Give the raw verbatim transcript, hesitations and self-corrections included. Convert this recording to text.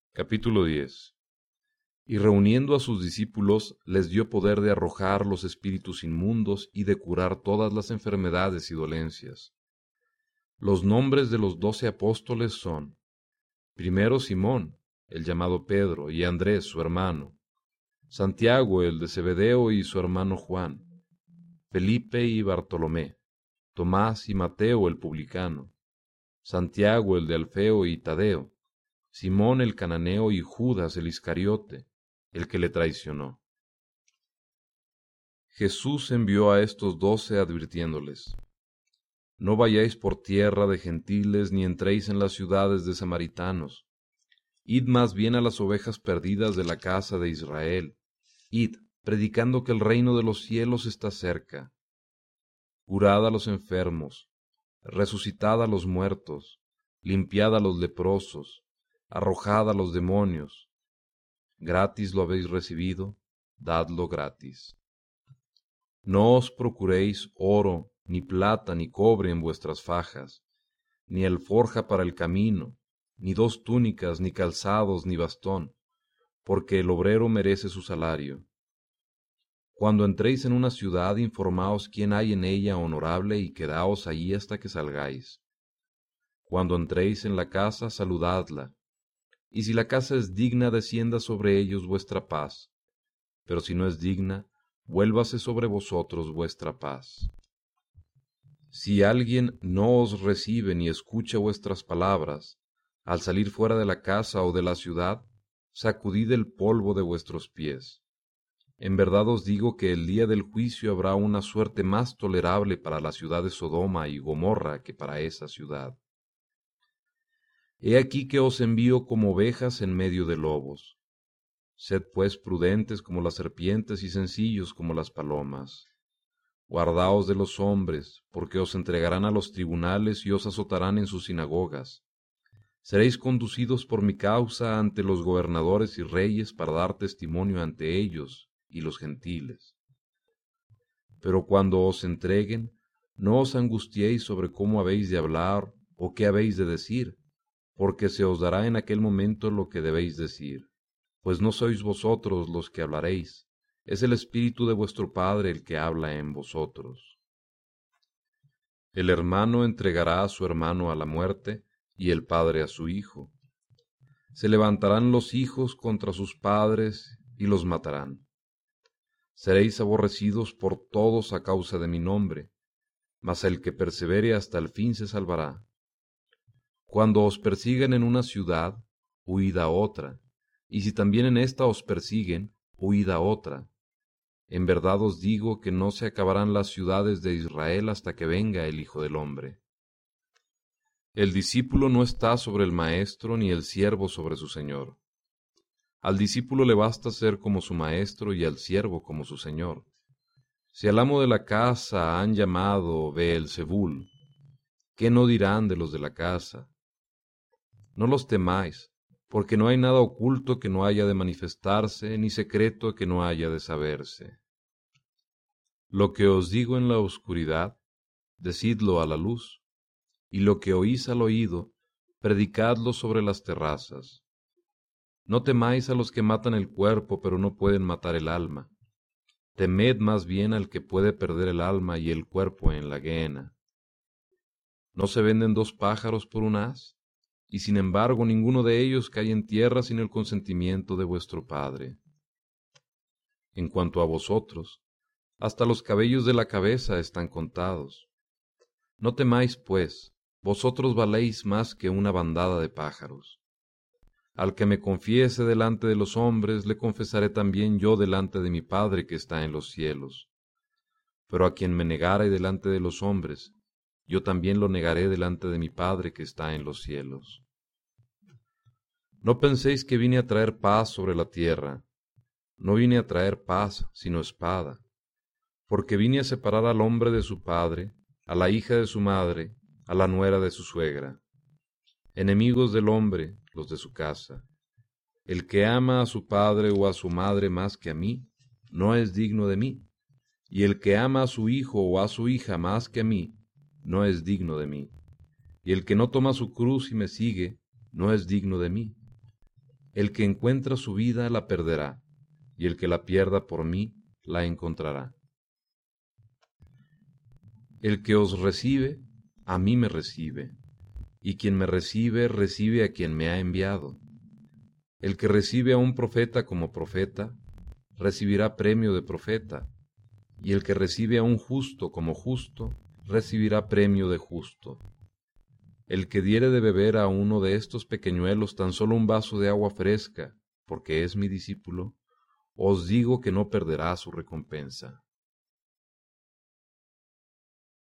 Capítulo diez. Y reuniendo a sus discípulos, les dio poder de arrojar los espíritus inmundos y de curar todas las enfermedades y dolencias. Los nombres de los doce apóstoles son: primero Simón, el llamado Pedro, y Andrés su hermano; Santiago el de Zebedeo y su hermano Juan; Felipe y Bartolomé; Tomás y Mateo el publicano; Santiago el de Alfeo y Tadeo; Simón el cananeo y Judas el Iscariote, el que le traicionó. Jesús envió a estos doce advirtiéndoles: No vayáis por tierra de gentiles, ni entréis en las ciudades de samaritanos. Id más bien a las ovejas perdidas de la casa de Israel. Id, predicando que el reino de los cielos está cerca. Curad a los enfermos, resucitad a los muertos, limpiad a los leprosos, arrojad a los demonios. Gratis lo habéis recibido, dadlo gratis. No os procuréis oro, ni plata, ni cobre en vuestras fajas, ni alforja para el camino, ni dos túnicas, ni calzados, ni bastón, porque el obrero merece su salario. Cuando entréis en una ciudad, informaos quién hay en ella honorable, y quedaos allí hasta que salgáis. Cuando entréis en la casa, saludadla. Y si la casa es digna, descienda sobre ellos vuestra paz, pero si no es digna, vuélvase sobre vosotros vuestra paz. Si alguien no os recibe ni escucha vuestras palabras, al salir fuera de la casa o de la ciudad, sacudid el polvo de vuestros pies. En verdad os digo que el día del juicio habrá una suerte más tolerable para la ciudad de Sodoma y Gomorra que para esa ciudad. He aquí que os envío como ovejas en medio de lobos. Sed pues prudentes como las serpientes y sencillos como las palomas. Guardaos de los hombres, porque os entregarán a los tribunales y os azotarán en sus sinagogas. Seréis conducidos por mi causa ante los gobernadores y reyes para dar testimonio ante ellos y los gentiles. Pero cuando os entreguen, no os angustiéis sobre cómo habéis de hablar o qué habéis de decir, porque se os dará en aquel momento lo que debéis decir, pues no sois vosotros los que hablaréis, es el Espíritu de vuestro Padre el que habla en vosotros. El hermano entregará a su hermano a la muerte, y el padre a su hijo. Se levantarán los hijos contra sus padres, y los matarán. Seréis aborrecidos por todos a causa de mi nombre, mas el que persevere hasta el fin se salvará. Cuando os persigan en una ciudad, huid a otra, y si también en esta os persiguen, huid a otra. En verdad os digo que no se acabarán las ciudades de Israel hasta que venga el Hijo del Hombre. El discípulo no está sobre el maestro, ni el siervo sobre su señor. Al discípulo le basta ser como su maestro y al siervo como su señor. Si al amo de la casa han llamado Beelzebul, ¿qué no dirán de los de la casa? No los temáis, porque no hay nada oculto que no haya de manifestarse, ni secreto que no haya de saberse. Lo que os digo en la oscuridad, decidlo a la luz, y lo que oís al oído, predicadlo sobre las terrazas. No temáis a los que matan el cuerpo, pero no pueden matar el alma. Temed más bien al que puede perder el alma y el cuerpo en la gehenna. ¿No se venden dos pájaros por un haz? Y sin embargo ninguno de ellos cae en tierra sin el consentimiento de vuestro Padre. En cuanto a vosotros, hasta los cabellos de la cabeza están contados. No temáis, pues, vosotros valéis más que una bandada de pájaros. Al que me confiese delante de los hombres, le confesaré también yo delante de mi Padre que está en los cielos. Pero a quien me negare delante de los hombres, yo también lo negaré delante de mi Padre que está en los cielos. No penséis que vine a traer paz sobre la tierra. No vine a traer paz, sino espada. Porque vine a separar al hombre de su padre, a la hija de su madre, a la nuera de su suegra. Enemigos del hombre, los de su casa. El que ama a su padre o a su madre más que a mí, no es digno de mí. Y el que ama a su hijo o a su hija más que a mí, no es digno de mí. Y el que no toma su cruz y me sigue, no es digno de mí. El que encuentra su vida la perderá, y el que la pierda por mí la encontrará. El que os recibe, a mí me recibe, y quien me recibe, recibe a quien me ha enviado. El que recibe a un profeta como profeta, recibirá premio de profeta, y el que recibe a un justo como justo, recibirá premio de justo. El que diere de beber a uno de estos pequeñuelos tan solo un vaso de agua fresca, porque es mi discípulo, os digo que no perderá su recompensa.